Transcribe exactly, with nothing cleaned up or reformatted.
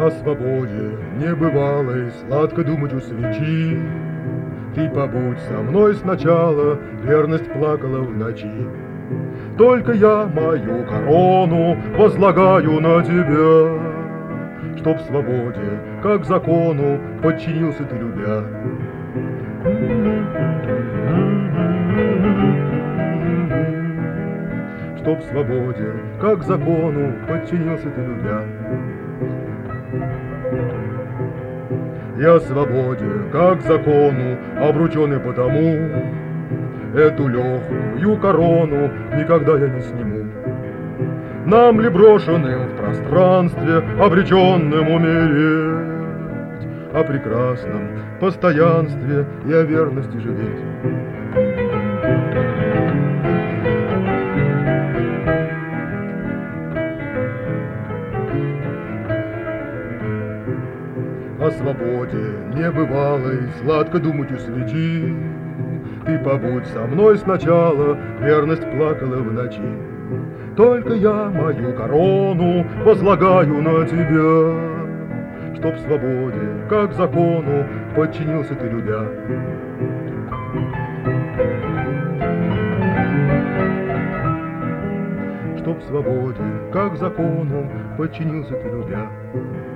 О свободе небывалой сладко думать у свечи. Ты побудь со мной сначала, верность плакала в ночи. Только я мою корону возлагаю на тебя, чтоб свободе, как закону, подчинился ты, любя. Чтоб свободе, как закону, подчинился ты, любя. Я свободе, как закону, обрученный потому, эту легкую корону никогда я не сниму. Нам ли брошенным в пространстве, обреченным умереть, о прекрасном постоянстве и о верности жалеть? О свободе небывалой сладко думать у свечи. Ты побудь со мной сначала, верность плакала в ночи. Только я мою корону возлагаю на тебя, чтоб свободе, как закону, подчинился ты, любя. Чтоб свободе, как закону, подчинился ты, любя.